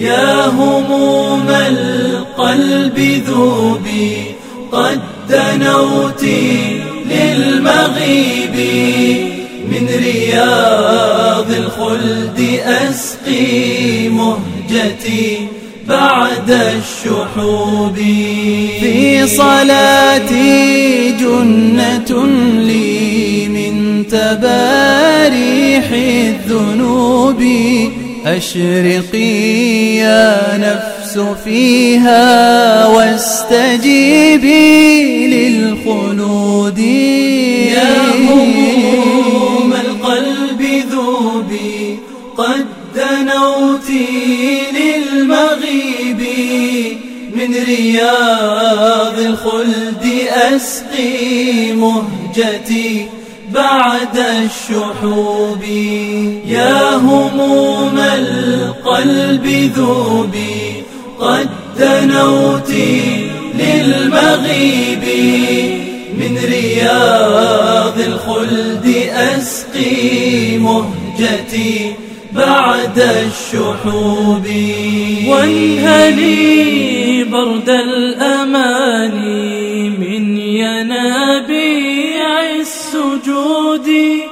يا هموم القلب ذوبي قد دنوت للمغيب من رياض الخلد أسقي مهجتي بعد الشحوب. في صلاتي جنة لي من تباريح الذنوب أشرقي يا نفس فيها واستجيبي للخلود. يا هموم القلب ذوبي قد دنوت للمغيب من رياض الخلد أسقي مهجتي بعد الشحوب. يا هموم القلب ذوبي قد دنوت للمغيب من رياض الخلد أسقي مهجتي بعد الشحوب. وانهلي برد الأماني من ينابيع السجود